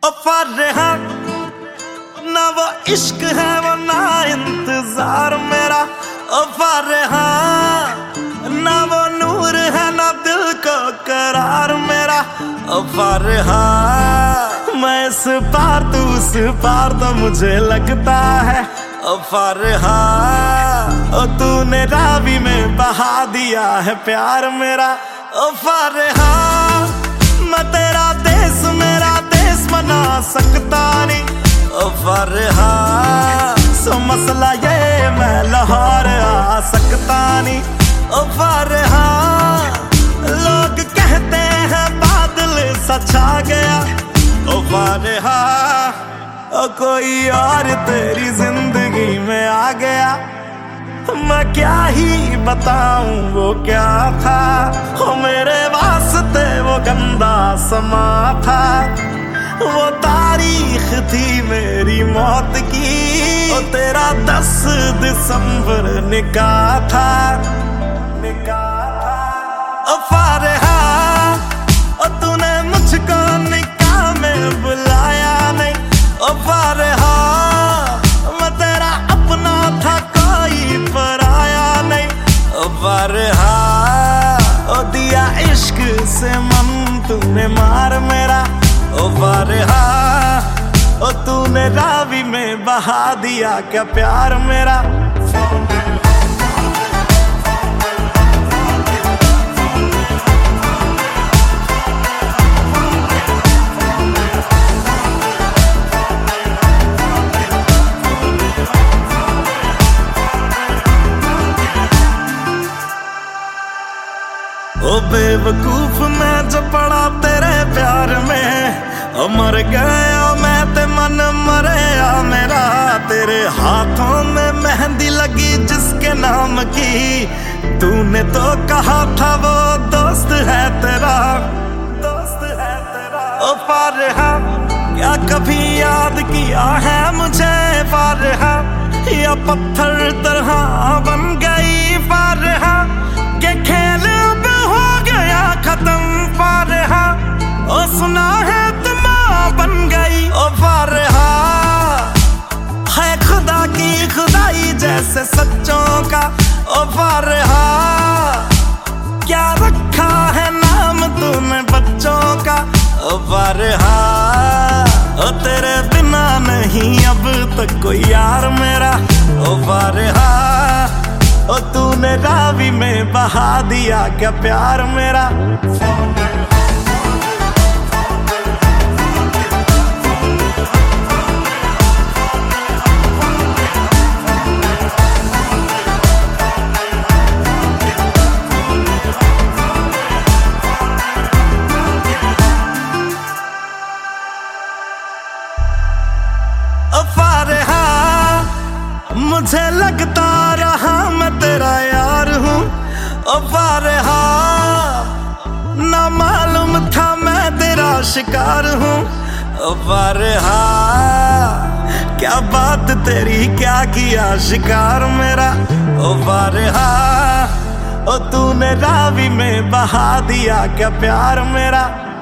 ओ फरहा ना वो इश्क है वो ना इंतजार मेरा। ओ फरहा ना वो नूर है ना दिल को करार मेरा। ओ फरहा मैं इस पार तू उस पार तो मुझे लगता है। ओ फरहा ओ तूने रावी में बहा दिया है प्यार मेरा। ओ फरहा मैं तेरा देश मेरा देश बना सकता नहीं। ओ फरहा सो मसला ये मैं लाहौर आ सकता नहीं। ओ फरहा लोग कहते हैं बादल सा छा गया। ओ फरहा ओ कोई और तेरी जिंदगी में आ गया। मैं क्या ही बताऊं वो क्या था। हो मेरे वास्ते वो गंदा समा था। वो तारीख थी मेरी मौत की। ओ तेरा 10 दिसंबर निकाह था। ओ फरहा ओ तूने मुझको निकाह में बुलाया नहीं। ओ फरहा मैं तेरा अपना था कोई पराया नहीं। ओ फरहा ओ दिया इश्क से मन तूने मार मेरा। ओ फरहा ओ तूने रावी में बहा दिया क्या प्यार मेरा। ओ बेवकूफ मैं जो पड़ा तेरे प्यार में। ओ मर गया मैं ते मन मरया मेरा। तेरे हाथों में मेहंदी लगी जिसके नाम की। तूने तो कहा था वो दोस्त है तेरा। ओ फरहा क्या कभी याद किया है मुझे फरहा। या पत्थर तरह बन गई फरहा के खेल खत्म फरहा। ओ सुना है तुम बन गई। ओ फरहा है खुदा की खुदाई जैसे सच्चों का। ओ फरहा क्या रखा है नाम तूने बच्चों का। ओ फरहा ओ तेरे बिना नहीं अब तक कोई यार मेरा। ओ फरहा ओ तूने रावी में बहा दिया क्या प्यार मेरा। ओ फरहा मुझे लगता रहा मैं तेरा यार हूँ। ओ फरहा ना मालूम था मैं तेरा शिकार हूँ। ओ फरहा क्या बात तेरी क्या किया शिकार मेरा। ओ फरहा ओ तूने रावी में बहा दिया क्या प्यार मेरा।